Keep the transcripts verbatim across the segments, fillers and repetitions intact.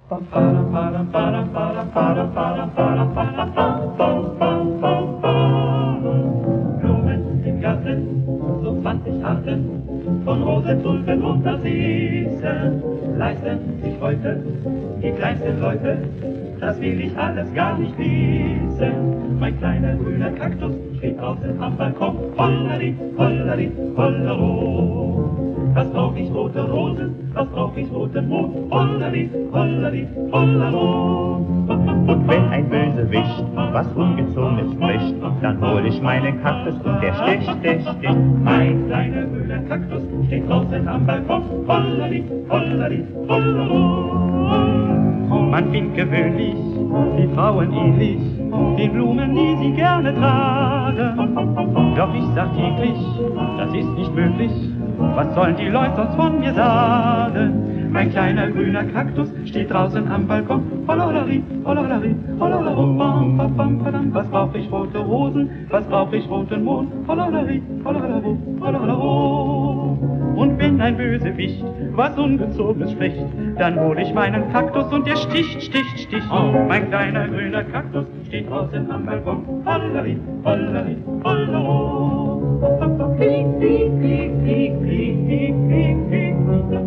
Blumen im Garten, so zwanzig Arten von Rose, Tulpen und Narzissen leisten sich heute die kleinsten Leute, das will ich alles gar nicht wissen. Mein kleiner grüner Kaktus steht draußen am Balkon, hollari, hollari, hollero. Was brauch ich rote Rosen, was brauch ich roten Mond, hollari, hollari, hollero. Und wenn ein Bösewicht was Ungezogenes spricht, dann hol ich meinen Kaktus und der sticht, sticht, sticht. Mein kleiner grüner Kaktus steht draußen am Balkon, hollari, hollari, hollero. Man findet gewöhnlich die Frauen ähnlich den Blumen, die sie gerne tragen. Doch ich sag täglich, das ist nicht möglich, was sollen die Leute sonst von mir sagen? Mein kleiner grüner Kaktus steht draußen am Balkon, hollari, hollari, hollari, bam, bam, bam, bam. Was brauch ich rote Rosen, was brauch ich roten Mond, hollari, hollari, hollari. Und wenn ein Bösewicht was Ungezogenes spricht, dann hol ich meinen Kaktus und der sticht, sticht, sticht. Mein kleiner grüner Kaktus steht draußen am Balkon, hollari, hollari, hollari. Piek, piek, piek, piek, piek, piek, piek, piek.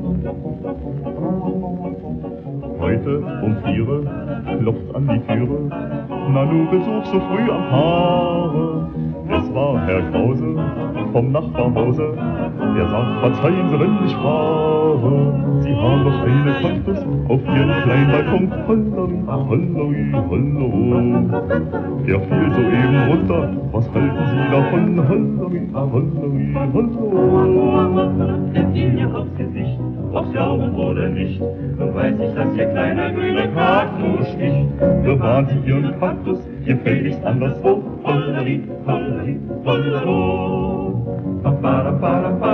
Heute um viere klopft an die Türe, Nanu Besuch so früh am Haare. Es war Herr Krause vom Nachbarhause, der sagt, verzeihen Sie, wenn ich frage. Sie haben doch einen Kaktus auf Ihren kleinen Balkon, hollari, hollari, hollero. Der fiel soeben runter, was halten Sie davon, hollari, hollari, hollero. Der fiel mir aufs Gesicht, aufs Augen oder nicht, nun weiß ich, dass Ihr kleiner grüner Kaktus sticht. Bewahren Sie Ihren Kaktus, gefälligst anderswo, hollari, hollari, hollero. Ba, ba, ba, ba, ba.